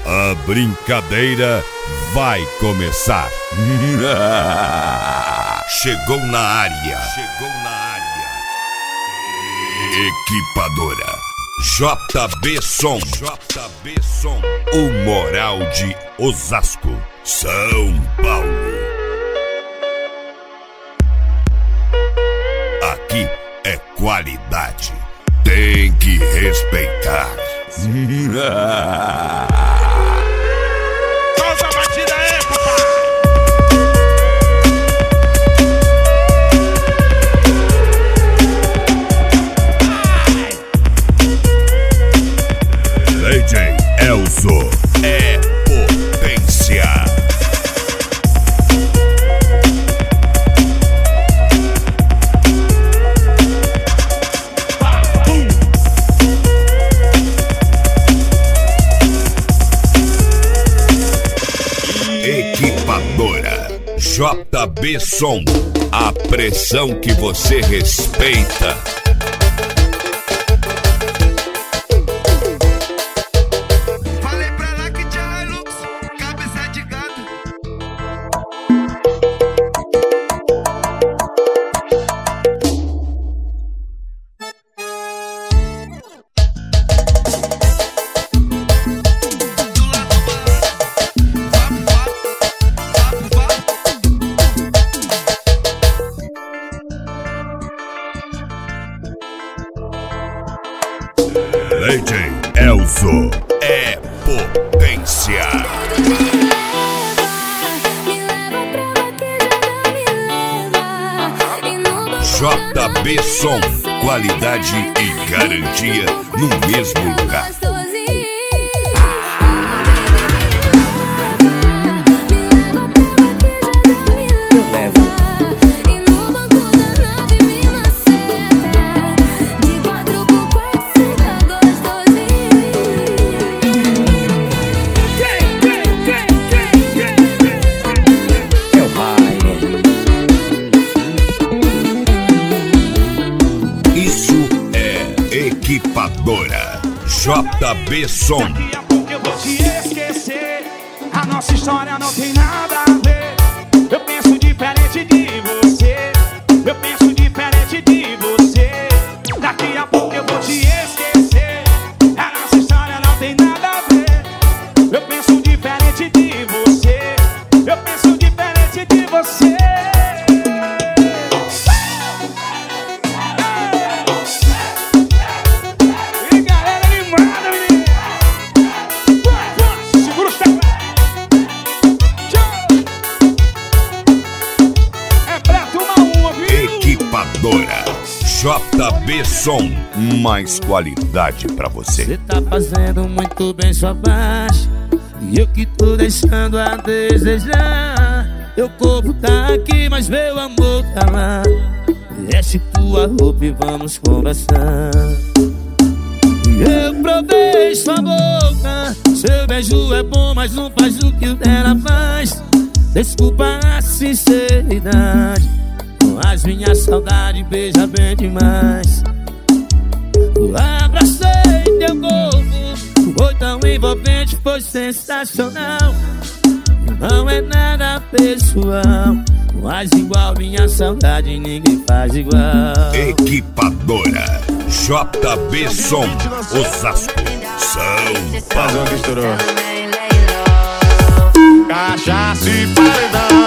A brincadeira vai começar. Chegou na área. Equipadora JB Som. O Moral de Osasco, São Paulo. Aqui é qualidade. Tem que respeitar. Solta a batida aí, papai! DJ Elzo é potência. Equipadora JB Som, a pressão que você respeita. Falei pra lá que tinha Hilux, cabeça de gato. DJ Elzo é potência. JB Som, qualidade e garantia no mesmo lugar. Equipadora JB Som. Daqui a pouco eu vou te esquecer. A nossa história não tem nada a ver. Eu penso diferente de você. Eu penso diferente de você. Daqui a pouco eu vou te esquecer. A nossa história não tem nada a ver. Eu penso diferente de você. Eu penso diferente de você. Equipadora JB Som, mais qualidade pra você. Você tá fazendo muito bem sua parte, e eu que tô deixando a desejar. Meu corpo tá aqui, mas meu amor tá lá. Veste tua roupa e vamos conversar. Eu provei sua boca, seu beijo é bom, mas não faz o que o dela faz. Desculpa a sinceridade, mas minha saudade beija bem demais. Abracei teu corpo, foi tão envolvente, foi sensacional. Não é nada pessoal, mas igual minha saudade ninguém faz igual. Equipadora JB Som, Osasco, São Paulo. Cachaça e paredão.